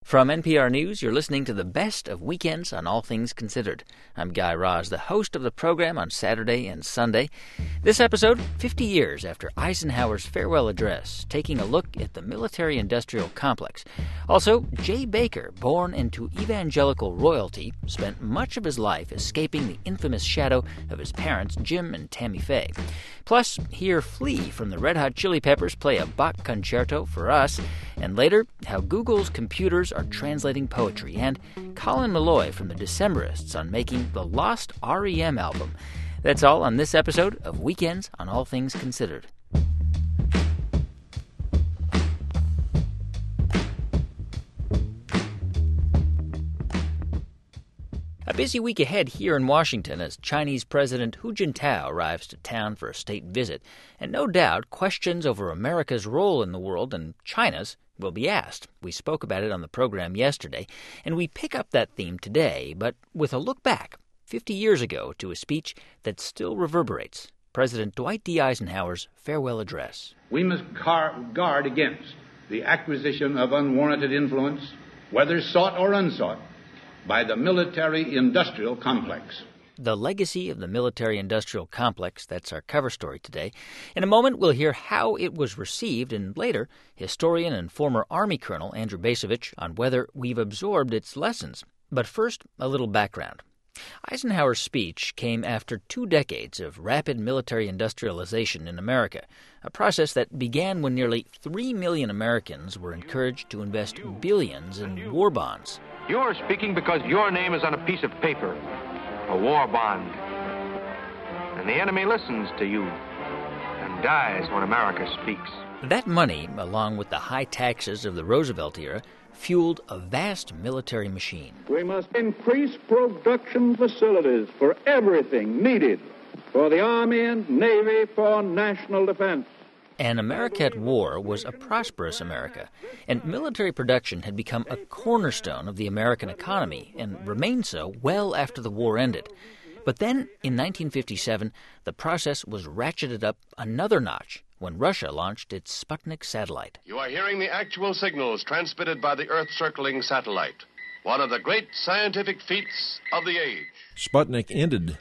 From NPR News, you're listening to the best of Weekends on All Things Considered. I'm Guy Raz, the host of the program on Saturday and Sunday. This episode, 50 years after Eisenhower's farewell address, taking a look at the military-industrial complex. Also, Jay Baker, born into evangelical royalty, spent much of his life escaping the infamous shadow of his parents, Jim and Tammy Faye. Plus, hear Flea from the Red Hot Chili Peppers play a Bach concerto for us, and later, how Google's computers are translating poetry, and Colin Meloy from the Decemberists on making the lost REM album. That's all on this episode of Weekends on All Things Considered. A busy week ahead here in Washington as Chinese President Hu Jintao arrives to town for a state visit. And no doubt, questions over America's role in the world and China's will be asked. We spoke about it on the program yesterday, and we pick up that theme today, but with a look back 50 years ago to a speech that still reverberates, President Dwight D. Eisenhower's farewell address. We must guard against the acquisition of unwarranted influence, whether sought or unsought, by the military-industrial complex. The legacy of the military-industrial complex, that's our cover story today. In a moment, we'll hear how it was received, and later, historian and former Army Colonel Andrew Bacevich on whether we've absorbed its lessons. But first, a little background. Eisenhower's speech came after 2 decades of rapid military industrialization in America, a process that began when nearly 3 million Americans were encouraged to invest billions in war bonds. You're speaking because your name is on a piece of paper, a war bond. And the enemy listens to you and dies when America speaks. That money, along with the high taxes of the Roosevelt era, fueled a vast military machine. We must increase production facilities for everything needed for the Army and Navy for national defense. And America at war was a prosperous America, and military production had become a cornerstone of the American economy and remained so well after the war ended. But then, in 1957, the process was ratcheted up another notch when Russia launched its Sputnik satellite. You are hearing the actual signals transmitted by the Earth-circling satellite, one of the great scientific feats of the age. Sputnik ended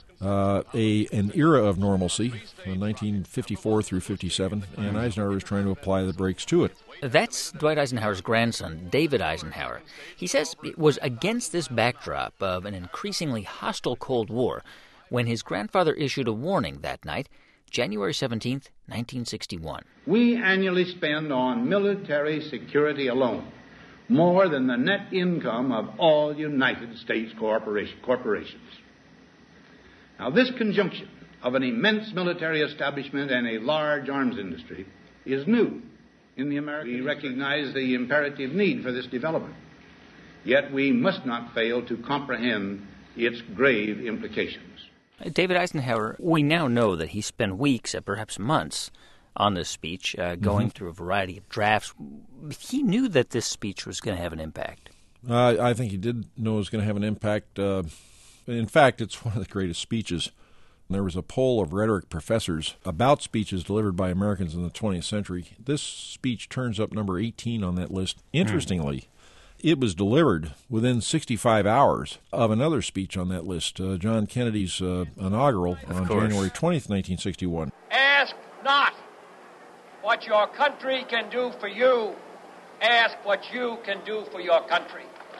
an era of normalcy from 1954 through 57, and Eisenhower was trying to apply the brakes to it. That's Dwight Eisenhower's grandson, David Eisenhower. He says it was against this backdrop of an increasingly hostile Cold War when his grandfather issued a warning that night, January 17th, 1961. We annually spend on military security alone more than the net income of all United States corporations. Now, this conjunction of an immense military establishment and a large arms industry is new in the American. We recognize the imperative need for this development, yet we must not fail to comprehend its grave implications. David Eisenhower, we now know that he spent weeks, perhaps months, on this speech, going through a variety of drafts. He knew that this speech was going to have an impact. I think he did know it was going to have an impact. In fact, it's one of the greatest speeches. There was a poll of rhetoric professors about speeches delivered by Americans in the 20th century. This speech turns up number 18 on that list. Interestingly, it was delivered within 65 hours of another speech on that list, John Kennedy's inaugural on January 20th, 1961. Ask not what your country can do for you. Ask what you can do for your country.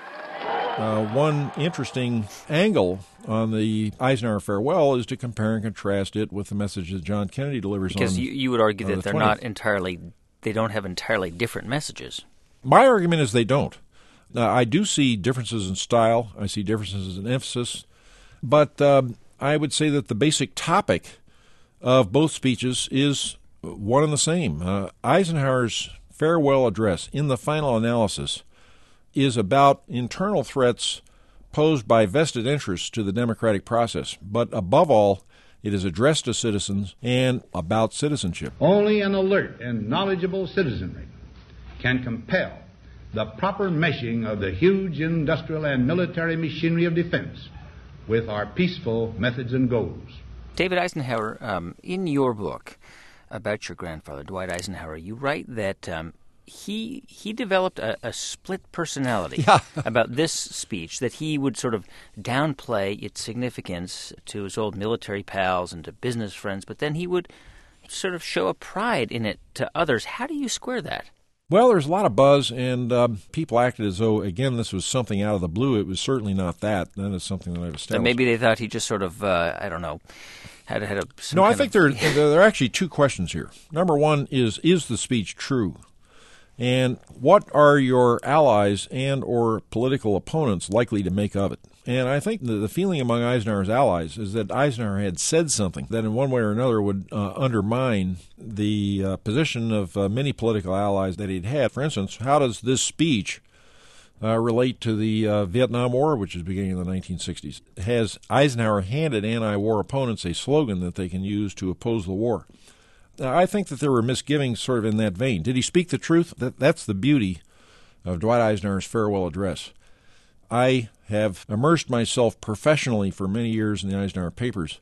One interesting angle on the Eisenhower farewell is to compare and contrast it with the message that John Kennedy delivers on because you would argue that the they're 20th. they don't have entirely different messages. My argument is they don't. I do see differences in style. I see differences in emphasis. But I would say that the basic topic of both speeches is one and the same. Eisenhower's farewell address, in the final analysis, is about internal threats posed by vested interests to the democratic process. But above all, it is addressed to citizens and about citizenship. Only an alert and knowledgeable citizenry can compel the proper meshing of the huge industrial and military machinery of defense with our peaceful methods and goals. David Eisenhower, in your book about your grandfather, Dwight Eisenhower, you write that he developed a split personality about this speech, that he would sort of downplay its significance to his old military pals and to business friends, but then he would sort of show a pride in it to others. How do you square that? Well, there's a lot of buzz, and people acted as though, again, this was something out of the blue. It was certainly not that. That is something that I've established. So maybe they thought he just sort of, I don't know, had a... No, I think there are actually two questions here. Number one is the speech true? And what are your allies and or political opponents likely to make of it? And I think the feeling among Eisenhower's allies is that Eisenhower had said something that in one way or another would undermine the position of many political allies that he'd had. For instance, how does this speech relate to the Vietnam War, which is beginning in the 1960s? Has Eisenhower handed anti-war opponents a slogan that they can use to oppose the war? I think that there were misgivings sort of in that vein. Did he speak the truth? That's the beauty of Dwight Eisenhower's farewell address. I have immersed myself professionally for many years in the Eisenhower Papers.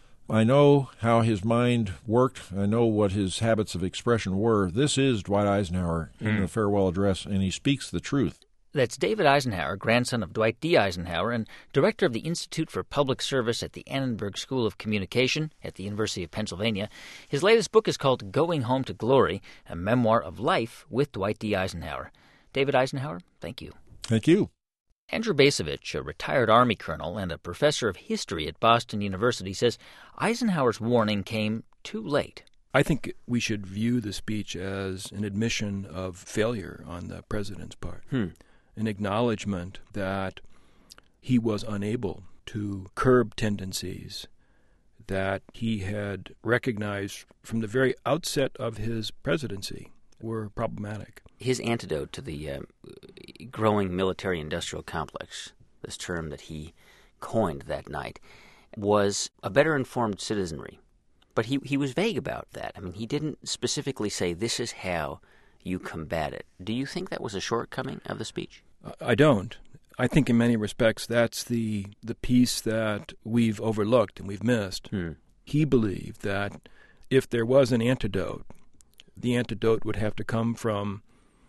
I know how his mind worked. I know what his habits of expression were. This is Dwight Eisenhower in the farewell address, and he speaks the truth. That's David Eisenhower, grandson of Dwight D. Eisenhower and director of the Institute for Public Service at the Annenberg School of Communication at the University of Pennsylvania. His latest book is called Going Home to Glory, a memoir of life with Dwight D. Eisenhower. David Eisenhower, thank you. Thank you. Andrew Bacevich, a retired Army colonel and a professor of history at Boston University, says Eisenhower's warning came too late. I think we should view the speech as an admission of failure on the president's part, an acknowledgement that he was unable to curb tendencies that he had recognized from the very outset of his presidency were problematic. His antidote to the growing military-industrial complex, this term that he coined that night, was a better-informed citizenry. But he was vague about that. I mean, he didn't specifically say, this is how you combat it. Do you think that was a shortcoming of the speech? I don't. I think in many respects that's the piece that we've overlooked and we've missed. He believed that if there was an antidote, the antidote would have to come from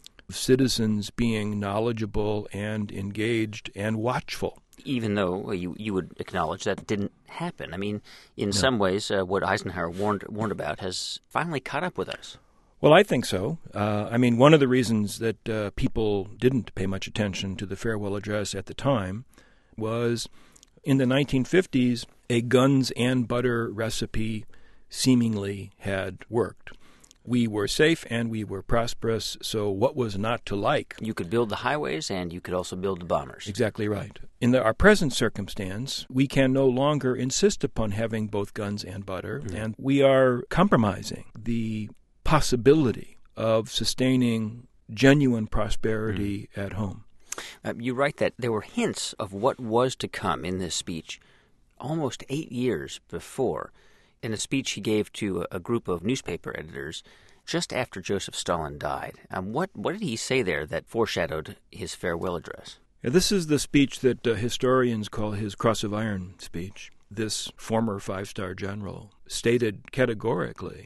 citizens being knowledgeable and engaged and watchful. Even though you would acknowledge that didn't happen. I mean, in some ways, what Eisenhower warned about has finally caught up with us. Well, I think so. I mean, one of the reasons that people didn't pay much attention to the farewell address at the time was in the 1950s, a guns and butter recipe seemingly had worked. We were safe and we were prosperous, so what was not to like? You could build the highways and you could also build the bombers. Exactly right. In our present circumstance, we can no longer insist upon having both guns and butter, and we are compromising the possibility of sustaining genuine prosperity at home. You write that there were hints of what was to come in this speech almost 8 years before, in a speech he gave to a group of newspaper editors just after Joseph Stalin died. What did he say there that foreshadowed his farewell address? This is the speech that historians call his Cross of Iron speech. This former five-star general stated categorically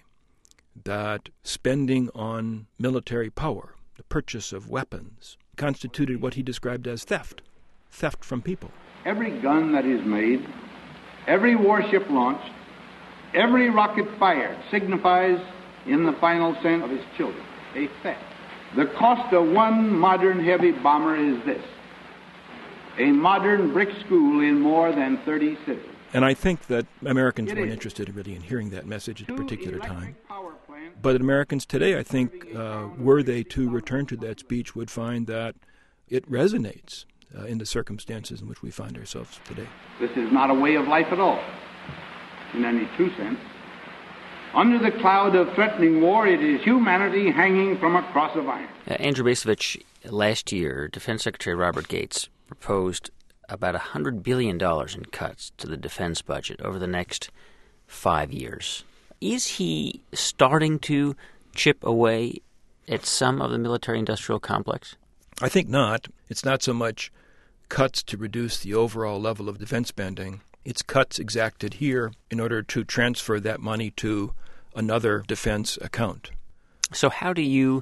that spending on military power, the purchase of weapons, constituted what he described as theft from people. Every gun that is made, every warship launched, every rocket fired signifies, in the final sense of its children, a theft. The cost of one modern heavy bomber is this: a modern brick school in more than 30 cities. And I think that Americans weren't interested really in hearing that message at a particular time. But Americans today, I think, were they to return to that speech, would find that it resonates in the circumstances in which we find ourselves today. This is not a way of life at all, in any true sense. Under the cloud of threatening war, it is humanity hanging from a cross of iron. Andrew Bacevich, last year, Defense Secretary Robert Gates proposed about $100 billion in cuts to the defense budget over the next 5 years. Is he starting to chip away at some of the military-industrial complex? I think not. It's not so much cuts to reduce the overall level of defense spending. It's cuts exacted here in order to transfer that money to another defense account. So how do you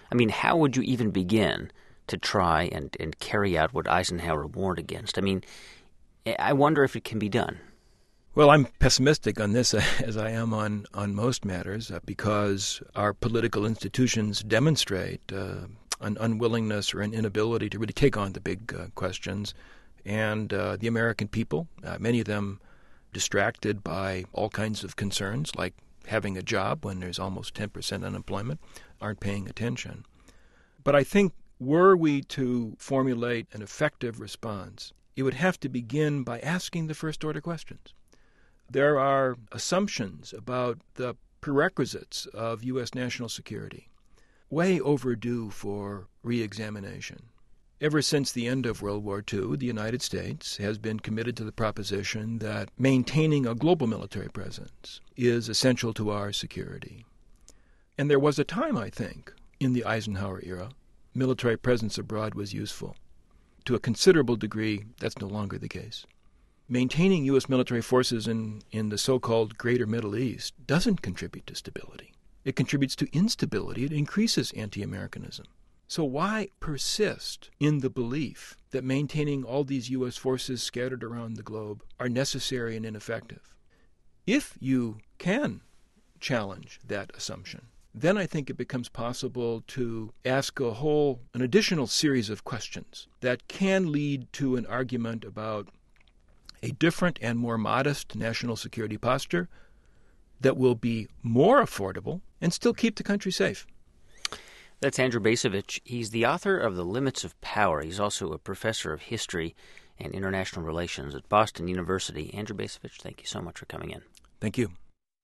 I mean, how would you even begin to try and carry out what Eisenhower warned against? I mean, I wonder if it can be done. Well, I'm pessimistic on this, as I am on most matters, because our political institutions demonstrate an unwillingness or an inability to really take on the big questions. And the American people, many of them distracted by all kinds of concerns, like having a job when there's almost 10% unemployment, aren't paying attention. But I think were we to formulate an effective response, it would have to begin by asking the first-order questions. There are assumptions about the prerequisites of U.S. national security, way overdue for re-examination. Ever since the end of World War II, the United States has been committed to the proposition that maintaining a global military presence is essential to our security. And there was a time, I think, in the Eisenhower era, military presence abroad was useful. To a considerable degree, that's no longer the case. Maintaining U.S. military forces in the so-called Greater Middle East doesn't contribute to stability. It contributes to instability. It increases anti-Americanism. So why persist in the belief that maintaining all these U.S. forces scattered around the globe are necessary and ineffective? If you can challenge that assumption, then I think it becomes possible to ask an additional series of questions that can lead to an argument about a different and more modest national security posture that will be more affordable and still keep the country safe. That's Andrew Bacevich. He's the author of The Limits of Power. He's also a professor of history and international relations at Boston University. Andrew Bacevich, thank you so much for coming in. Thank you.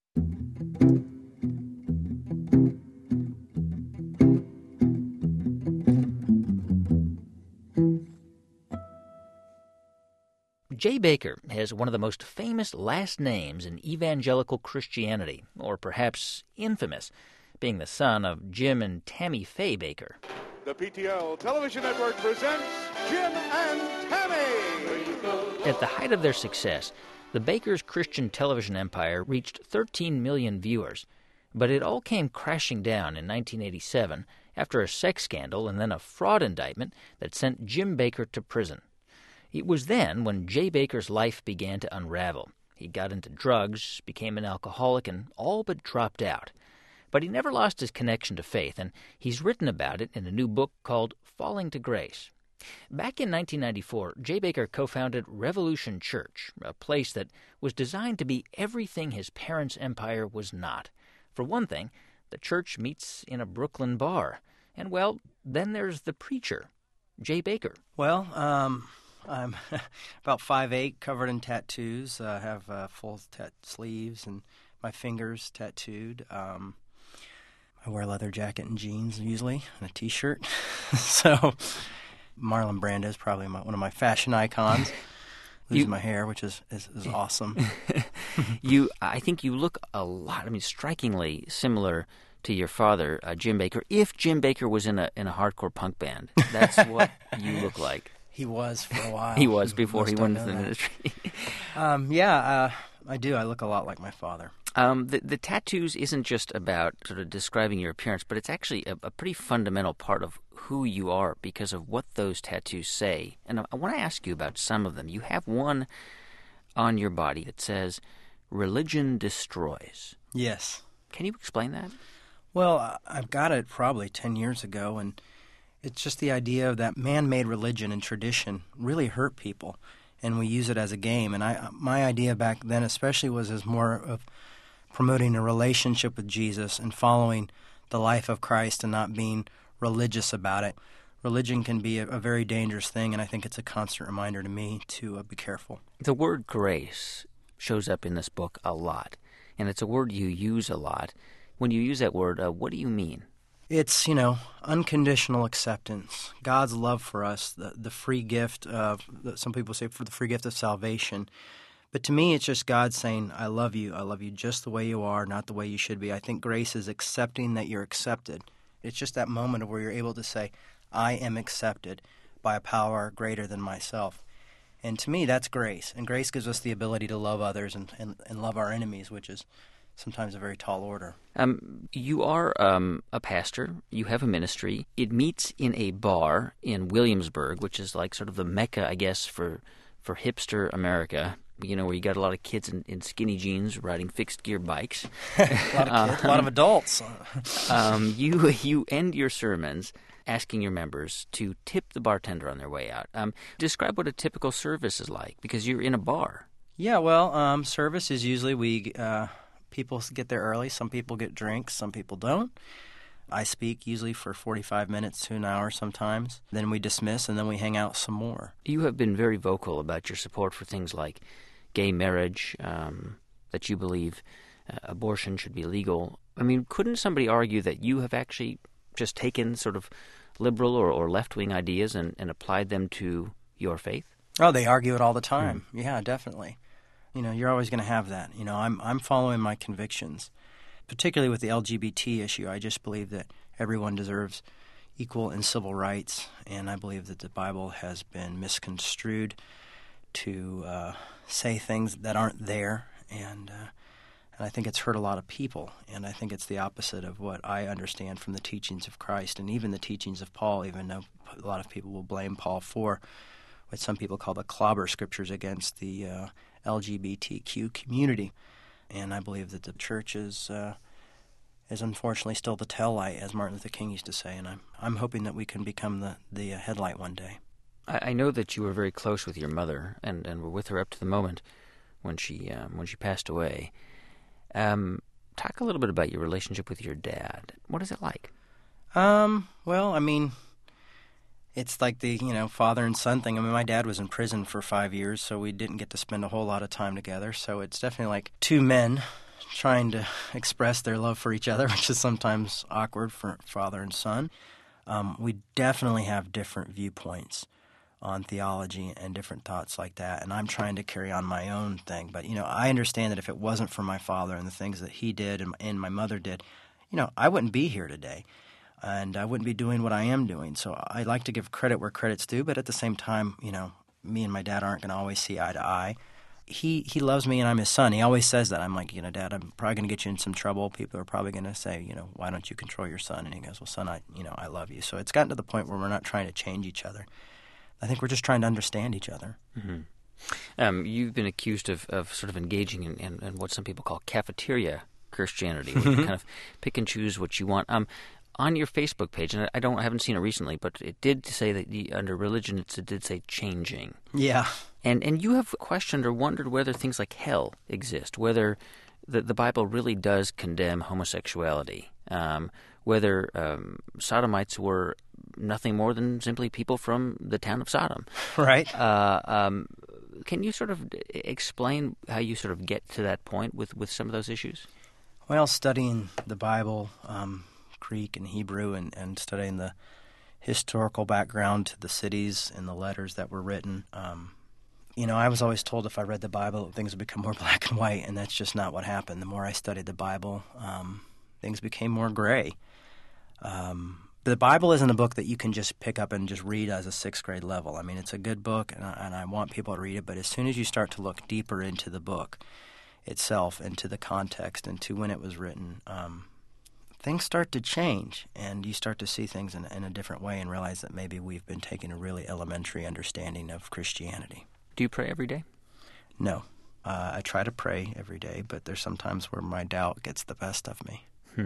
Jay Bakker has one of the most famous last names in evangelical Christianity, or perhaps infamous, being the son of Jim and Tammy Faye Bakker. The PTL Television Network presents Jim and Tammy! At the height of their success, the Bakkers' Christian television empire reached 13 million viewers, but it all came crashing down in 1987 after a sex scandal and then a fraud indictment that sent Jim Bakker to prison. It was then when Jay Bakker's life began to unravel. He got into drugs, became an alcoholic, and all but dropped out. But he never lost his connection to faith, and he's written about it in a new book called Falling to Grace. Back in 1994, Jay Bakker co-founded Revolution Church, a place that was designed to be everything his parents' empire was not. For one thing, the church meets in a Brooklyn bar. And, well, then there's the preacher, Jay Bakker. Well, I'm about 5'8", covered in tattoos. I have full sleeves and my fingers tattooed. I wear a leather jacket and jeans usually, and a T-shirt. So Marlon Brando is probably one of my fashion icons. Losing my hair, which is awesome. I think you look a lot, strikingly similar to your father, Jim Bakker. If Jim Bakker was in a hardcore punk band, that's what you look like. He was for a while. He was before he went into the ministry. I do. I look a lot like my father. The tattoos isn't just about sort of describing your appearance, but it's actually a pretty fundamental part of who you are because of what those tattoos say. And I want to ask you about some of them. You have one on your body that says, "Religion destroys." Yes. Can you explain that? Well, I've got it probably 10 years ago, and it's just the idea of that man-made religion and tradition really hurt people, and we use it as a game. And my idea back then especially was as more of promoting a relationship with Jesus and following the life of Christ and not being religious about it. Religion can be a very dangerous thing, and I think it's a constant reminder to me to be careful. The word grace shows up in this book a lot, and it's a word you use a lot. When you use that word, what do you mean? It's, unconditional acceptance, God's love for us, the free gift of, some people say, for the free gift of salvation. But to me, it's just God saying, I love you just the way you are, not the way you should be. I think grace is accepting that you're accepted. It's just that moment where you're able to say, I am accepted by a power greater than myself. And to me, that's grace. And grace gives us the ability to love others and love our enemies, which is sometimes a very tall order. You are a pastor. You have a ministry. It meets in a bar in Williamsburg, which is like sort of the mecca, I guess, for hipster America. You know, where you got a lot of kids in skinny jeans riding fixed-gear bikes. a lot of adults. You end your sermons asking your members to tip the bartender on their way out. Describe what a typical service is like, because you're in a bar. Yeah, well, service is usually people get there early. Some people get drinks, some people don't. I speak usually for 45 minutes to an hour sometimes. Then we dismiss, and then we hang out some more. You have been very vocal about your support for things like gay marriage, that you believe abortion should be legal. I mean, couldn't somebody argue that you have actually just taken sort of liberal or left-wing ideas and applied them to your faith? Oh, they argue it all the time. Yeah, definitely. You know, you're always going to have that. You know, I'm following my convictions, particularly with the LGBT issue. I just believe that everyone deserves equal and civil rights, and I believe that the Bible has been misconstrued to say things that aren't there, and I think it's hurt a lot of people, and I think it's the opposite of what I understand from the teachings of Christ and even the teachings of Paul, even though a lot of people will blame Paul for what some people call the clobber scriptures against the LGBTQ community. And I believe that the church is unfortunately still the tail light, as Martin Luther King used to say, and I'm hoping that we can become the headlight one day. I know that you were very close with your mother and were with her up to the moment when she passed away. Talk a little bit about your relationship with your dad. What is it like? Well, I mean, it's like the, father and son thing. I mean, my dad was in prison for 5 years, so we didn't get to spend a whole lot of time together. So it's definitely like two men trying to express their love for each other, which is sometimes awkward for father and son. We definitely have different viewpoints on theology and different thoughts like that, and I'm trying to carry on my own thing. But, I understand that if it wasn't for my father and the things that he did and my mother did, I wouldn't be here today, and I wouldn't be doing what I am doing. So I like to give credit where credit's due, but at the same time, me and my dad aren't going to always see eye to eye. He loves me, and I'm his son. He always says that. I'm like, Dad, I'm probably going to get you in some trouble. People are probably going to say, why don't you control your son? And he goes, well, son, I love you. So it's gotten to the point where we're not trying to change each other. I think we're just trying to understand each other. Mm-hmm. You've been accused of sort of engaging in what some people call cafeteria Christianity, where you kind of pick and choose what you want. On your Facebook page, and I haven't seen it recently, but it did say that under religion it did say changing. Yeah. And you have questioned or wondered whether things like hell exist, whether the Bible really does condemn homosexuality, whether sodomites were nothing more than simply people from the town of Sodom. Right. Can you sort of explain how you sort of get to that point with some of those issues? Well, studying the Bible, Greek and Hebrew, and studying the historical background to the cities and the letters that were written, I was always told if I read the Bible, things would become more black and white, and that's just not what happened. The more I studied the Bible, things became more gray. The Bible isn't a book that you can just pick up and just read as a sixth grade level. I mean, it's a good book, and I want people to read it, but as soon as you start to look deeper into the book itself and to the context and to when it was written, things start to change, and you start to see things in a different way and realize that maybe we've been taking a really elementary understanding of Christianity. Do you pray every day? No. I try to pray every day, but there's sometimes where my doubt gets the best of me.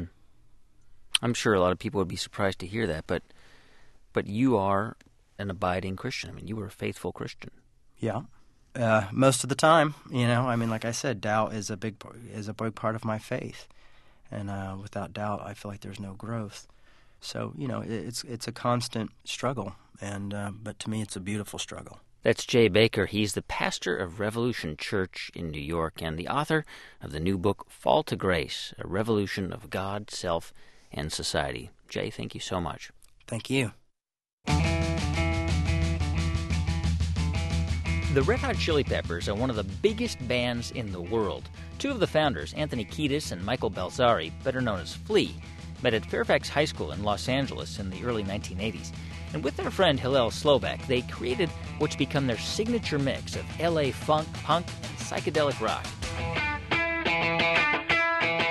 I'm sure a lot of people would be surprised to hear that, but you are an abiding Christian. I mean, you were a faithful Christian. Yeah. Most of the time, like I said, doubt is a big part of my faith. And without doubt, I feel like there's no growth. So, it's a constant struggle, but to me it's a beautiful struggle. That's Jay Baker. He's the pastor of Revolution Church in New York and the author of the new book, Fall to Grace, A Revolution of God, Self, and Society. Jay, thank you so much. Thank you. The Red Hot Chili Peppers are one of the biggest bands in the world. Two of the founders, Anthony Kiedis and Michael Balzari, better known as Flea, met at Fairfax High School in Los Angeles in the early 1980s. And with their friend Hillel Slovak, they created what's become their signature mix of LA funk, punk, and psychedelic rock.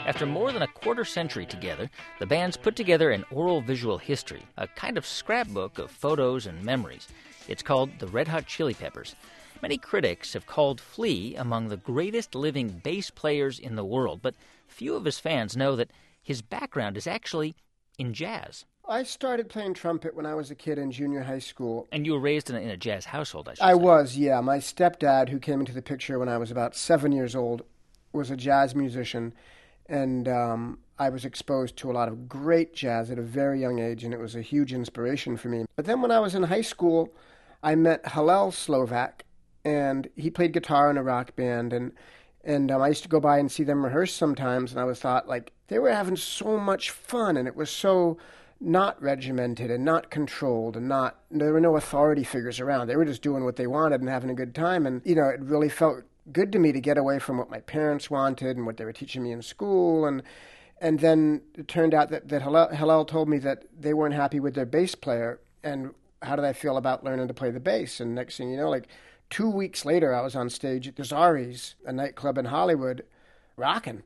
After more than a quarter century together, the band's put together an oral visual history, a kind of scrapbook of photos and memories. It's called The Red Hot Chili Peppers. Many critics have called Flea among the greatest living bass players in the world, but few of his fans know that his background is actually in jazz. I started playing trumpet when I was a kid in junior high school. And you were raised in a jazz household, I should say. I was, yeah. My stepdad, who came into the picture when I was about 7 years old, was a jazz musician, and I was exposed to a lot of great jazz at a very young age, and it was a huge inspiration for me. But then when I was in high school, I met Hillel Slovak, and he played guitar in a rock band, and I used to go by and see them rehearse sometimes, and I was thought, like, they were having so much fun, and it was so not regimented and not controlled, and there were no authority figures around. They were just doing what they wanted and having a good time, and, you know, it really felt good to me to get away from what my parents wanted and what they were teaching me in school, and then it turned out that Hillel told me that they weren't happy with their bass player, and how did I feel about learning to play the bass? And next thing you know, like 2 weeks later, I was on stage at Gazzari's, a nightclub in Hollywood, rocking.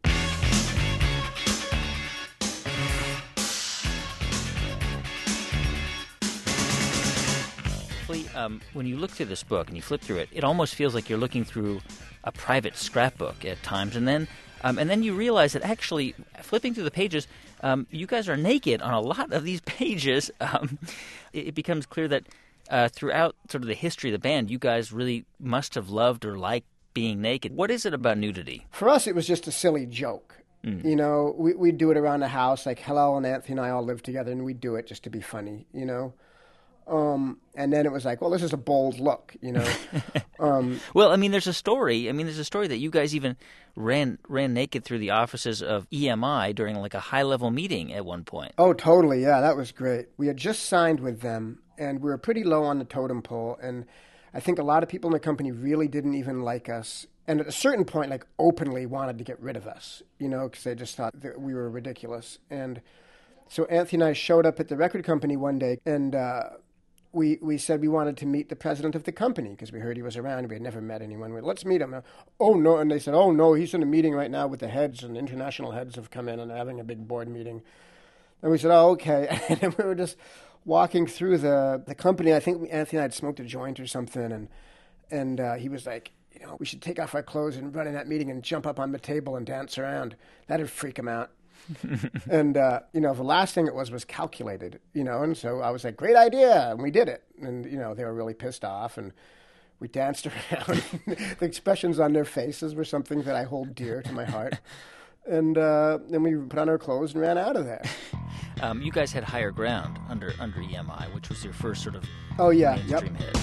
When you look through this book and you flip through it, it almost feels like you're looking through a private scrapbook at times, and then you realize that actually, flipping through the pages, you guys are naked on a lot of these pages. It becomes clear that throughout sort of the history of the band, you guys really must have loved or liked being naked. What is it about nudity? For us, it was just a silly joke. You know, we'd do it around the house, like Hillel and Anthony and I all lived together, and we'd do it just to be funny, you know. And then it was like, well, this is a bold look, you know. Well, I mean, there's a story that you guys even ran naked through the offices of EMI during like a high-level meeting at one point. Oh, totally, yeah, that was great. We had just signed with them, and we were pretty low on the totem pole, and I think a lot of people in the company really didn't even like us, and at a certain point, like, openly wanted to get rid of us, you know, because they just thought that we were ridiculous. And so Anthony and I showed up at the record company one day, and we said we wanted to meet the president of the company because we heard he was around. We had never met anyone. We said, let's meet him. Oh, no. And they said, oh, no, he's in a meeting right now with the heads, and international heads have come in and they're having a big board meeting. And we said, oh, okay. And then we were just walking through the company. I think Anthony and I had smoked a joint or something, and he was like, you know, we should take off our clothes and run in that meeting and jump up on the table and dance around. That'd freak him out. And, you know, the last thing it was calculated, you know, and so I was like, great idea, and we did it. And, you know, they were really pissed off, and we danced around. The expressions on their faces were something that I hold dear to my heart. And then we put on our clothes and ran out of there. You guys had Higher Ground under EMI, which was your first sort of mainstream hit.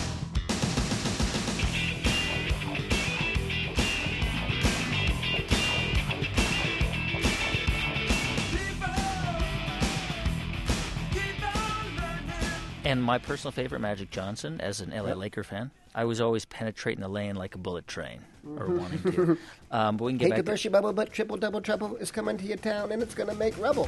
And my personal favorite, Magic Johnson, as an LA Laker fan, I was always penetrating the lane like a bullet train, or wanting to. But we can get back to... burst your bubble, but triple, double, trouble is coming to your town, and it's going to make rubble.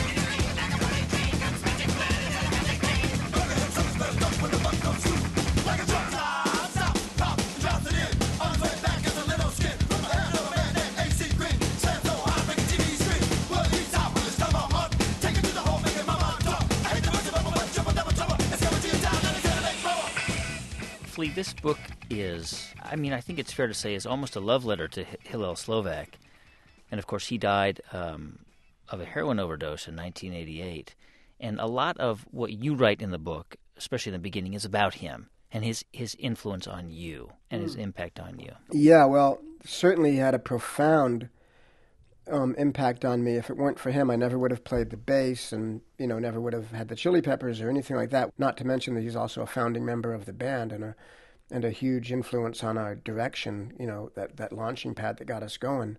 This book is, I mean, I think it's fair to say, is almost a love letter to Hillel Slovak. And, of course, he died of a heroin overdose in 1988. And a lot of what you write in the book, especially in the beginning, is about him and his influence on you and his impact on you. Yeah, well, certainly he had a profound impact on me. If it weren't for him, I never would have played the bass and, you know, never would have had the Chili Peppers or anything like that. Not to mention that he's also a founding member of the band and a huge influence on our direction, you know, that launching pad that got us going.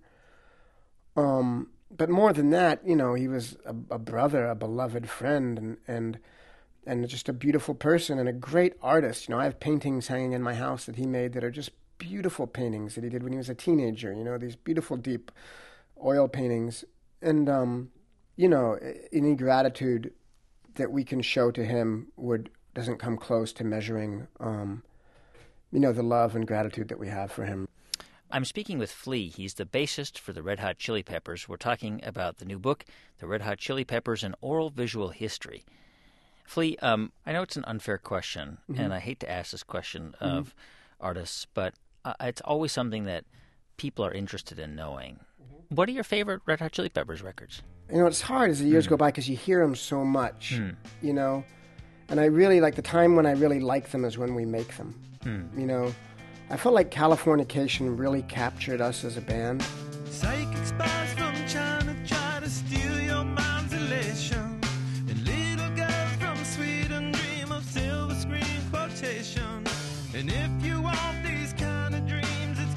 But more than that, you know, he was a brother, a beloved friend, and just a beautiful person and a great artist. You know, I have paintings hanging in my house that he made that are just beautiful paintings that he did when he was a teenager, you know, these beautiful, deep oil paintings. And, you know, any gratitude that we can show to him doesn't come close to measuring, you know, the love and gratitude that we have for him. I'm speaking with Flea. He's the bassist for the Red Hot Chili Peppers. We're talking about the new book, The Red Hot Chili Peppers, An Oral Visual History. Flea, I know it's an unfair question, and I hate to ask this question of artists, but it's always something that people are interested in knowing. What are your favorite Red Hot Chili Peppers records? You know, it's hard as the years go by because you hear them so much, you know. And I really, like, the time when I really like them is when we make them, you know. I felt like Californication really captured us as a band. Psychic spies from China try to steal your mind's elation. And little girls from Sweden dream of silver screen quotation. And if you want these kind of dreams, it's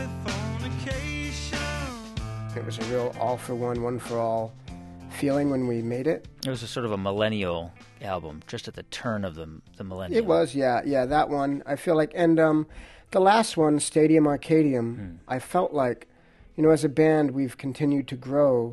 Californication. It was a real all-for-one, one-for-all feeling when we made it. It was a sort of a millennial album, just at the turn of the millennium. It was, yeah, that one. I feel like, and the last one, Stadium Arcadium, I felt like, you know, as a band, we've continued to grow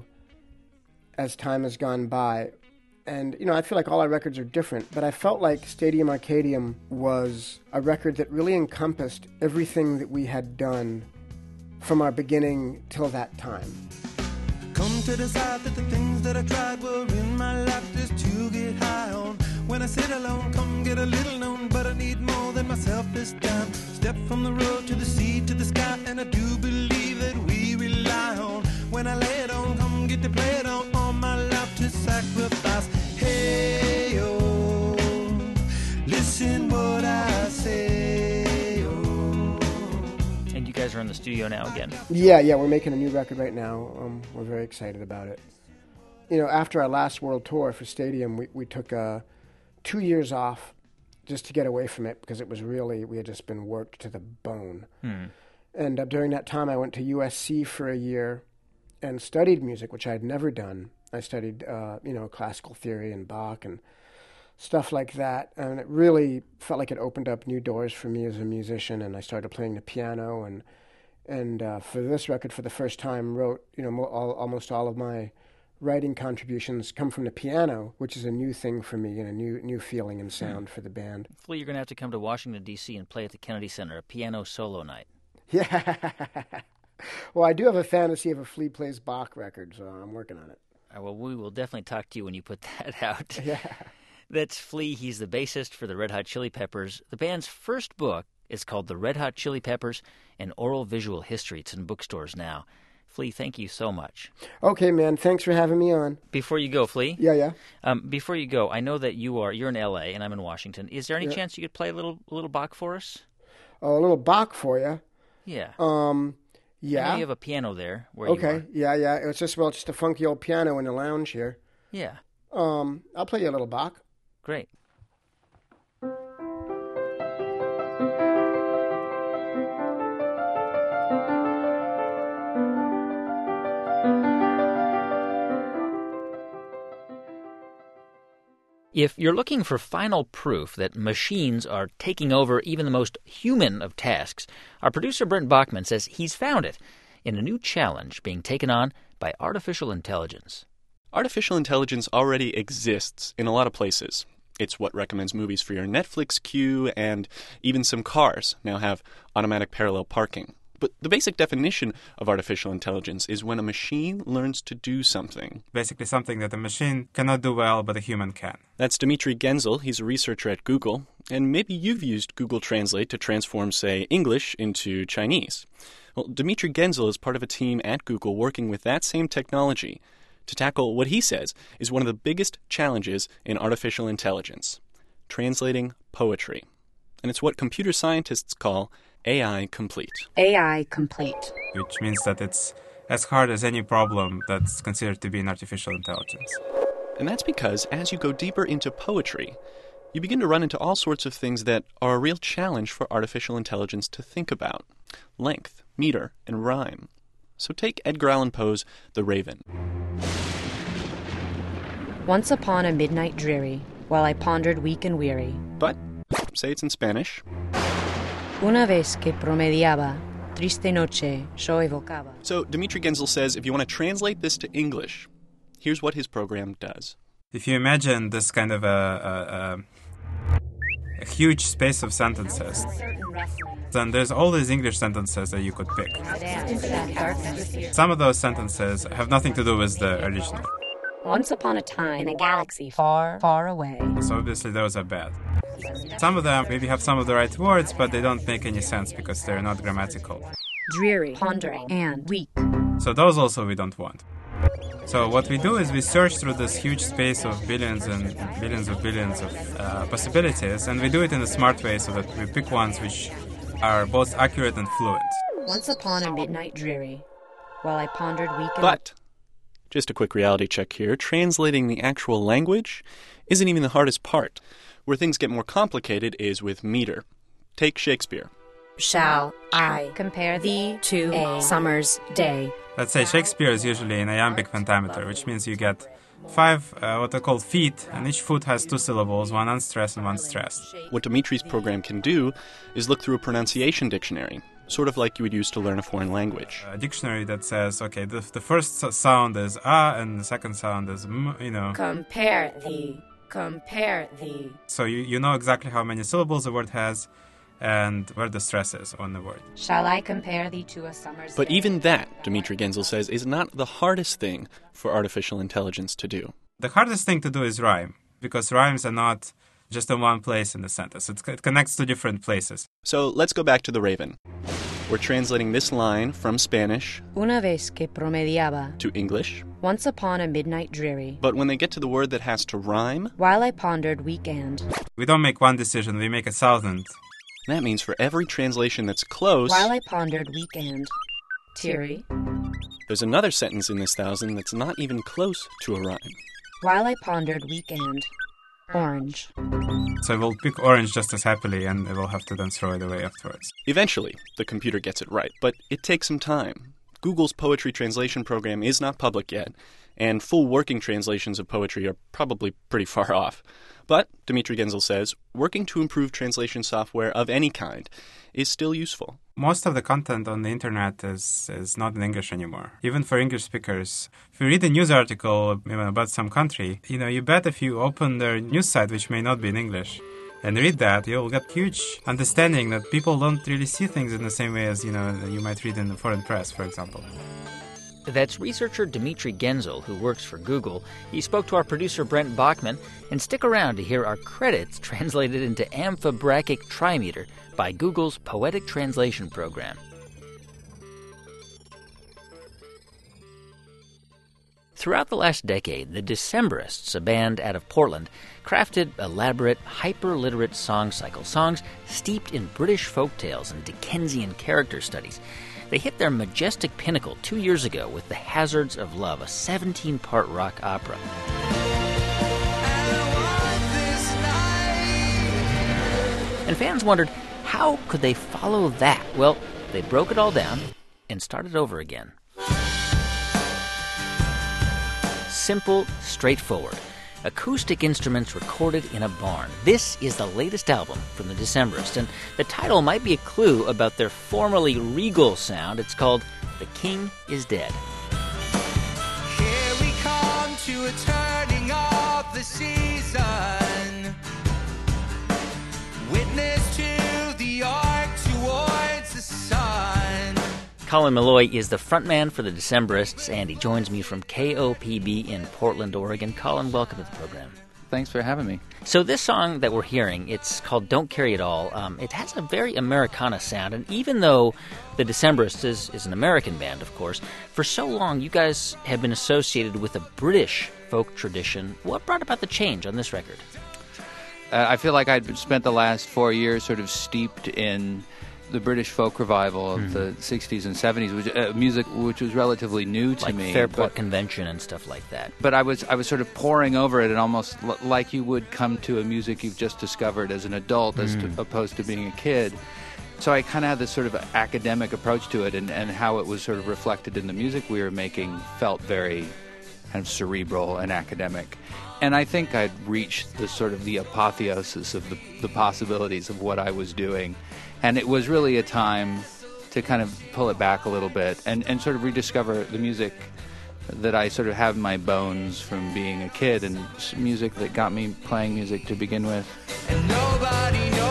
as time has gone by. And, you know, I feel like all our records are different, but I felt like Stadium Arcadium was a record that really encompassed everything that we had done from our beginning till that time. Come to decide that the things that I tried were in my life just to get high on. When I sit alone, come get a little known, but I need more than myself this time. Step from the road to the sea to the sky, and I do believe that we rely on. When I lay it on, come get to play it on, all my life to sacrifice. Hey, oh, listen what I say, oh. And you guys are in the studio now again? Yeah, we're making a new record right now. We're very excited about it. You know, after our last world tour for Stadium, we took 2 years off just to get away from it because it was really, we had just been worked to the bone. And during that time, I went to USC for a year and studied music, which I had never done. I studied, you know, classical theory and Bach and stuff like that. And it really felt like it opened up new doors for me as a musician. And I started playing the piano. And for this record, for the first time, wrote, you know, almost all of my writing contributions come from the piano, which is a new thing for me and a new feeling and sound for the band. Flea, you're going to have to come to Washington, D.C. and play at the Kennedy Center, a piano solo night. Yeah. Well, I do have a fantasy of a Flea Plays Bach record, so I'm working on it. Well, we will definitely talk to you when you put that out. Yeah. That's Flea. He's the bassist for the Red Hot Chili Peppers. The band's first book is called The Red Hot Chili Peppers, An Oral Visual History. It's in bookstores now. Flea, thank you so much. Okay, man. Thanks for having me on. Before you go, Flea. Yeah. Before you go, I know that you're in L.A. and I'm in Washington. Is there any chance you could play a little Bach for us? Oh, a little Bach for you? Yeah. Yeah. I know you have a piano there where you are. Yeah. It's just a funky old piano in the lounge here. Yeah. I'll play you a little Bach. Great. If you're looking for final proof that machines are taking over even the most human of tasks, our producer Brent Bachman says he's found it in a new challenge being taken on by artificial intelligence. Artificial intelligence already exists in a lot of places. It's what recommends movies for your Netflix queue, and even some cars now have automatic parallel parking. But the basic definition of artificial intelligence is when a machine learns to do something. Basically something that a machine cannot do well, but a human can. That's Dmitry Genzel. He's a researcher at Google. And maybe you've used Google Translate to transform, say, English into Chinese. Well, Dmitry Genzel is part of a team at Google working with that same technology to tackle what he says is one of the biggest challenges in artificial intelligence, translating poetry. And it's what computer scientists call AI complete. AI complete. Which means that it's as hard as any problem that's considered to be in artificial intelligence. And that's because as you go deeper into poetry, you begin to run into all sorts of things that are a real challenge for artificial intelligence to think about. Length, meter, and rhyme. So take Edgar Allan Poe's The Raven. Once upon a midnight dreary, while I pondered weak and weary. But, say it's in Spanish. Una vez que promediaba, triste noche yo evocaba. So Dmitry Genzel says if you want to translate this to English, here's what his program does. If you imagine this kind of a a huge space of sentences. Then there's all these English sentences that you could pick. Some of those sentences have nothing to do with the original. Once upon a time in a galaxy far, far away. So obviously those are bad. Some of them maybe have some of the right words, but they don't make any sense because they're not grammatical. Dreary, pondering, and weak. So those also we don't want. So what we do is we search through this huge space of billions and billions of possibilities, and we do it in a smart way so that we pick ones which are both accurate and fluent. Once upon a midnight dreary, while I pondered weak and... But, just a quick reality check here, translating the actual language isn't even the hardest part. Where things get more complicated is with meter. Take Shakespeare. Shall I compare thee to a summer's day? Let's say Shakespeare is usually in iambic pentameter, which means you get 5 what are called feet, and each foot has 2 syllables, one unstressed and one stressed. What Dimitri's program can do is look through a pronunciation dictionary, sort of like you would use to learn a foreign language. A dictionary that says, okay, the first sound is ah, and the second sound is m, Compare thee. Compare thee. So you know exactly how many syllables a word has and where the stress is on the word. Shall I compare thee to a summer's But day? even that, Dimitri Genzel says, is not the hardest thing for artificial intelligence to do. The hardest thing to do is rhyme, because rhymes are not just in one place in the sentence. It connects to different places. So let's go back to The Raven. We're translating this line from Spanish Una vez que promediaba, to English. once upon a midnight dreary, But when they get to the word that has to rhyme, while I pondered week and... We don't make one decision, we make 1,000. That means for every translation that's close, While I pondered week and... Teary. there's another sentence in this 1,000 that's not even close to a rhyme. While I pondered week and... Orange. So we'll pick orange just as happily, and we'll have to then throw it away afterwards. Eventually, the computer gets it right, but it takes some time. Google's poetry translation program is not public yet, and full working translations of poetry are probably pretty far off. But, Dimitri Genzel says, working to improve translation software of any kind is still useful. Most of the content on the internet is not in English anymore. Even for English speakers, if you read a news article about some country, you bet if you open their news site, which may not be in English, and read that, you'll get huge understanding that people don't really see things in the same way as, you might read in the foreign press, for example. That's researcher Dimitri Genzel, who works for Google. He spoke to our producer Brent Bachman, and stick around to hear our credits translated into amphibrachic trimeter by Google's Poetic Translation Program. Throughout the last decade, the Decemberists, a band out of Portland, crafted elaborate, hyper-literate song cycles, songs steeped in British folktales and Dickensian character studies. They hit their majestic pinnacle 2 years ago with The Hazards of Love, a 17-part rock opera. And fans wondered, how could they follow that? Well, they broke it all down and started over again. Simple, straightforward. Acoustic instruments recorded in a barn. This is the latest album from the Decemberists, and the title might be a clue about their formerly regal sound. It's called The King is Dead. Here we come to a turning of the season. Witness to the arc towards the sun. Colin Malloy is the frontman for the Decemberists, and he joins me from KOPB in Portland, Oregon. Colin, welcome to the program. Thanks for having me. So this song that we're hearing, it's called Don't Carry It All. It has a very Americana sound, and even though the Decemberists is an American band, of course, for so long you guys have been associated with a British folk tradition. What brought about the change on this record? I feel like I'd spent the last 4 years sort of steeped in the British folk revival of the 60s and 70s, which music which was relatively new to me. Like Fairport Convention and stuff like that. But I was sort of poring over it, and almost like you would come to a music you've just discovered as an adult, as opposed to being a kid. So I kind of had this sort of academic approach to it, and how it was sort of reflected in the music we were making felt very kind of cerebral and academic. And I think I'd reached the sort of the apotheosis of the possibilities of what I was doing. And it was really a time to kind of pull it back a little bit and sort of rediscover the music that I sort of have in my bones from being a kid, and music that got me playing music to begin with. And nobody knows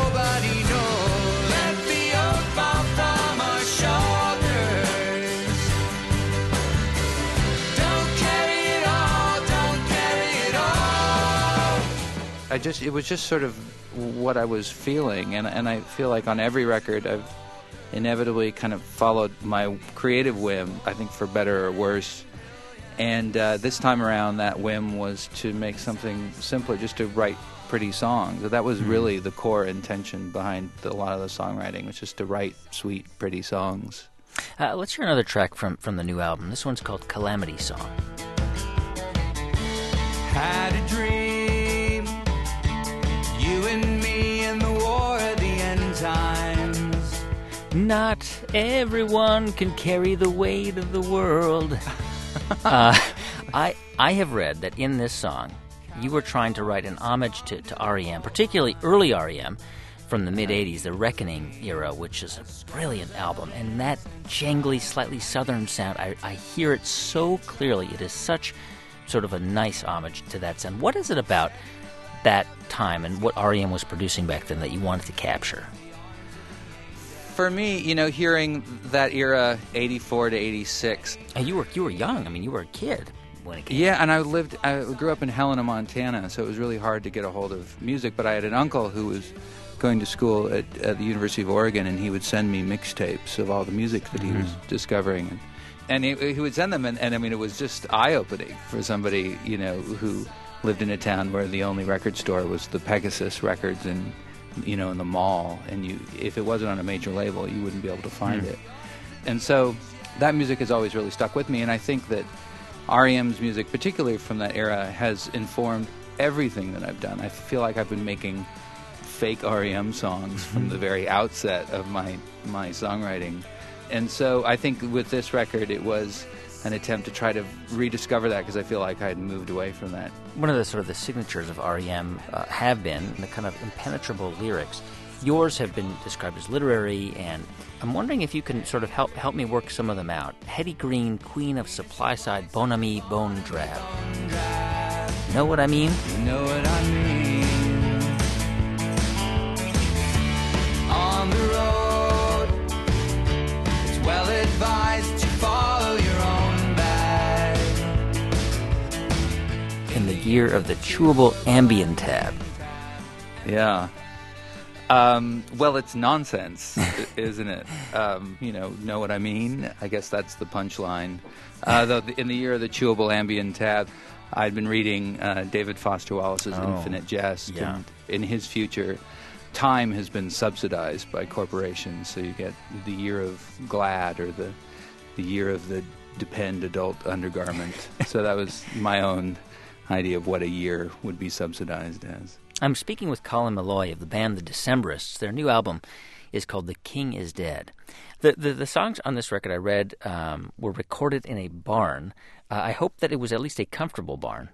it was just sort of what I was feeling, and I feel like on every record I've inevitably kind of followed my creative whim, I think for better or worse. And this time around, that whim was to make something simpler, just to write pretty songs. That was really the core intention behind a lot of the songwriting, was just to write sweet, pretty songs. Let's hear another track from the new album. This one's called Calamity Song. Had a dream, you and me in the war of the end times. Not everyone can carry the weight of the world. I have read that in this song, you were trying to write an homage to R.E.M., particularly early R.E.M., from the mid-'80s, the Reckoning era, which is a brilliant album. And that jangly, slightly southern sound, I hear it so clearly. It is such sort of a nice homage to that sound. What is it about that time and what R.E.M. was producing back then that you wanted to capture? For me, hearing that era, 84 to 86. You were young. I mean, you were a kid when it came. Yeah, and I grew up in Helena, Montana, so it was really hard to get a hold of music. But I had an uncle who was going to school at the University of Oregon, and he would send me mixtapes of all the music that he was discovering. And he would send them, and I mean, it was just eye-opening for somebody, who lived in a town where the only record store was the Pegasus Records in the mall, and if it wasn't on a major label, you wouldn't be able to find it. And so that music has always really stuck with me, and I think that R.E.M.'s music, particularly from that era, has informed everything that I've done. I feel like I've been making fake R.E.M. songs from the very outset of my songwriting. And so I think with this record, it was an attempt to try to rediscover that, because I feel like I had moved away from that. One of the sort of the signatures of R.E.M. Have been the kind of impenetrable lyrics. Yours have been described as literary, and I'm wondering if you can sort of help me work some of them out. Hetty Green, queen of supply side, bon ami, bone drab. Know what I mean? You know what I mean. On the road, it's well advised to follow your own bag. In the year of the chewable Ambien tab. Yeah. Well, it's nonsense, isn't it? Know what I mean? I guess that's the punchline. Though in the year of the chewable Ambien tab, I'd been reading David Foster Wallace's Infinite Jest, and in his future, time has been subsidized by corporations, so you get the year of Glad or the year of the Depend adult undergarment. So that was my own idea of what a year would be subsidized as. I'm speaking with Colin Meloy of the band The Decemberists. Their new album is called The King is Dead. The songs on this record I read were recorded in a barn. I hope that it was at least a comfortable barn.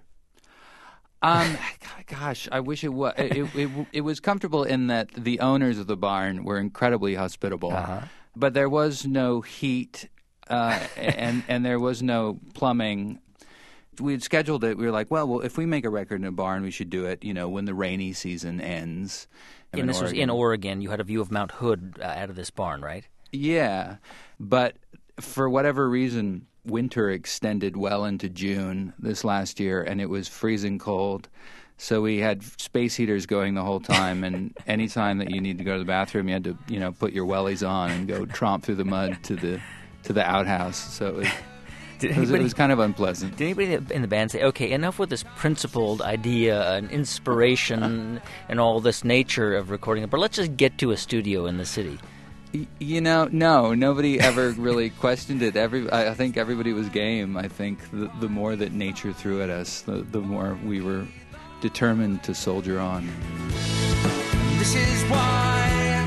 Gosh, I wish it was. It was comfortable in that the owners of the barn were incredibly hospitable, but there was no heat and there was no plumbing. We had scheduled it. We were like, well, if we make a record in a barn, we should do it, when the rainy season ends. And this was in Oregon. You had a view of Mount Hood out of this barn, right? Yeah, but for whatever reason, winter extended well into June this last year, and it was freezing cold. So we had space heaters going the whole time, and any time that you need to go to the bathroom, you had to, put your wellies on and go tromp through the mud to the outhouse. So it was kind of unpleasant. Did anybody in the band say, okay, enough with this principled idea and inspiration and all this nature of recording, but let's just get to a studio in the city? No, nobody ever really questioned it. I think everybody was game. I think the more that nature threw at us, the more we were determined to soldier on. This is why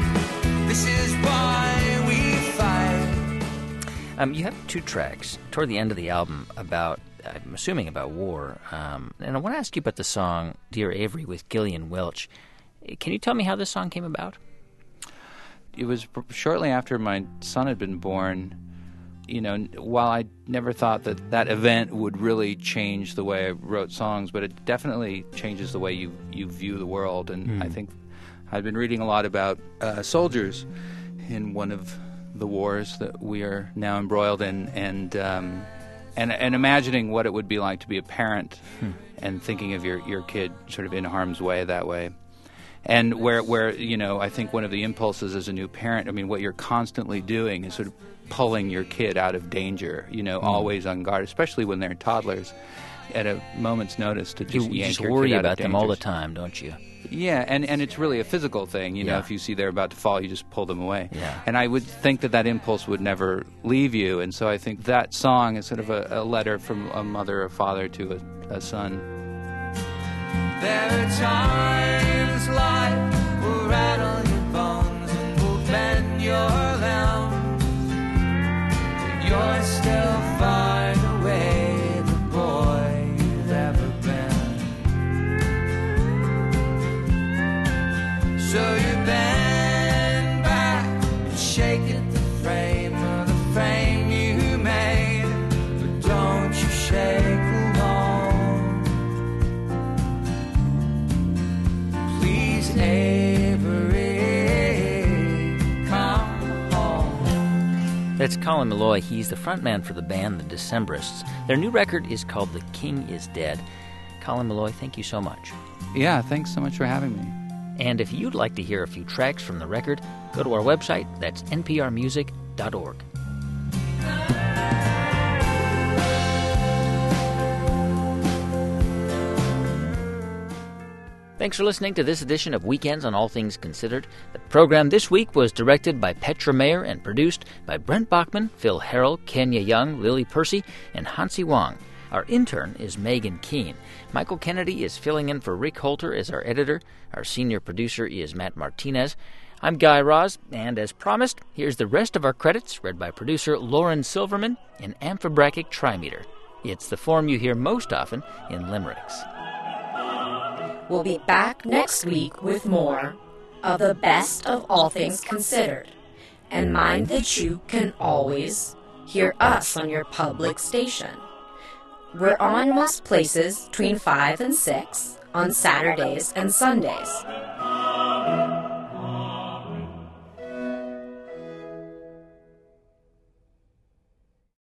we fight. You have two tracks toward the end of the album about, I'm assuming about war. And I want to ask you about the song Dear Avery with Gillian Welch. Can you tell me how this song came about? It was shortly after my son had been born. While I never thought that event would really change the way I wrote songs, but it definitely changes the way you view the world. And I think I'd been reading a lot about soldiers in one of the wars that we are now embroiled in, and imagining what it would be like to be a parent and thinking of your kid sort of in harm's way that way. And where I think one of the impulses as a new parent, I mean, what you're constantly doing is sort of pulling your kid out of danger, always on guard, especially when they're toddlers, at a moment's notice to just you yank just your worry kid out about of them all the dangers. time, don't you? Yeah, and it's really a physical thing. Yeah. If you see they're about to fall, you just pull them away. Yeah. And I would think that impulse would never leave you. And so I think that song is sort of a letter from a mother or father to a son. There are times life will rattle your bones and will bend your limbs, but you're still far away the boy you've ever been. So you bend back and shake at the frame of the frame you made, but don't you shake alone. Please, Avery, come home. That's Colin Meloy. He's the frontman for the band The Decemberists. Their new record is called The King is Dead. Colin Meloy, thank you so much. Yeah, thanks so much for having me. And if you'd like to hear a few tracks from the record, go to our website. That's nprmusic.org. Thanks for listening to this edition of Weekends on All Things Considered. The program this week was directed by Petra Mayer and produced by Brent Bachman, Phil Harrell, Kenya Young, Lily Percy, and Hansi Wang. Our intern is Megan Keene. Michael Kennedy is filling in for Rick Holter as our editor. Our senior producer is Matt Martinez. I'm Guy Raz, and as promised, here's the rest of our credits read by producer Lauren Silverman in amphibrachic trimeter. It's the form you hear most often in limericks. We'll be back next week with more of the best of All Things Considered. And mind that you can always hear us on your public station. We're on most places between 5 and 6 on Saturdays and Sundays.